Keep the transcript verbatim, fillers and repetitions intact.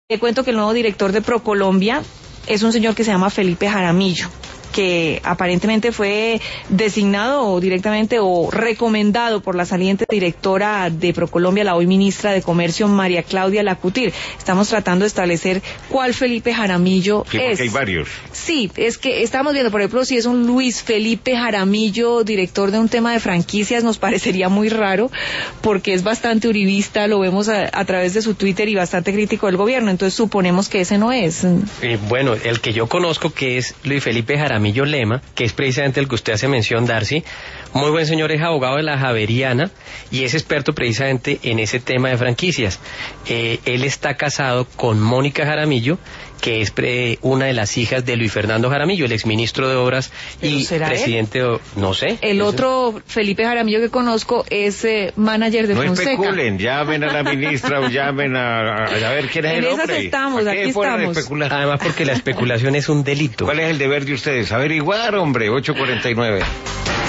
Te cuento que el nuevo director de ProColombia es un señor que se llama Felipe Jaramillo, que aparentemente fue designado directamente o recomendado por la saliente directora de ProColombia, la hoy ministra de Comercio, María Claudia Lacutir. Estamos tratando de establecer cuál Felipe Jaramillo sí, es. Porque hay varios. Sí, es que estamos viendo, por ejemplo, si es un Luis Felipe Jaramillo, director de un tema de franquicias, nos parecería muy raro, porque es bastante uribista, lo vemos a, a través de su Twitter y bastante crítico del gobierno, entonces suponemos que ese no es. Eh, bueno, el que yo conozco, que es Luis Felipe Jaramillo Lema, que es precisamente el que usted hace mención, Darcy, muy buen señor, es abogado de la Javeriana y es experto precisamente en ese tema de franquicias. Eh, él está casado con Mónica Jaramillo, que es pre, una de las hijas de Luis Fernando Jaramillo, el exministro de Obras y presidente de, no sé. El otro Felipe Jaramillo que conozco es eh, manager de no Fonseca. No especulen, llamen a la ministra o llamen a, a, a ver quién es en el esas hombre. estamos, aquí estamos. Además porque la especulación es un delito. ¿Cuál es el deber de ustedes? Averiguar, hombre, ocho cuarenta y nueve.